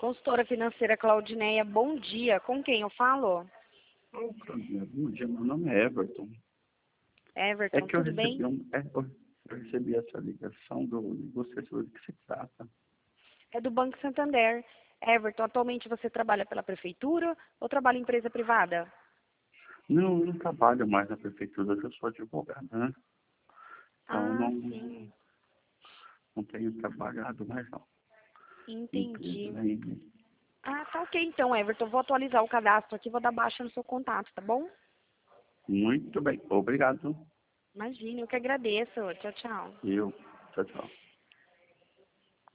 Consultora financeira Claudineia, bom dia. Com quem eu falo? Bom dia, meu nome é Everton. Everton, Que eu tudo bem? eu recebi essa ligação de você sobre o que se trata. É do Banco Santander. Everton, atualmente você trabalha pela prefeitura ou trabalha em empresa privada? Não, eu não trabalho mais na prefeitura, eu sou advogado, né? Então Ah, sim. não tenho trabalhado mais não. Em Entendi. empresa ainda. Ah, tá ok então, Everton. Vou atualizar o cadastro aqui, vou dar baixa no seu contato, tá bom? Muito bem, obrigado. Imagina, eu que agradeço. Tchau, tchau. Tchau, tchau.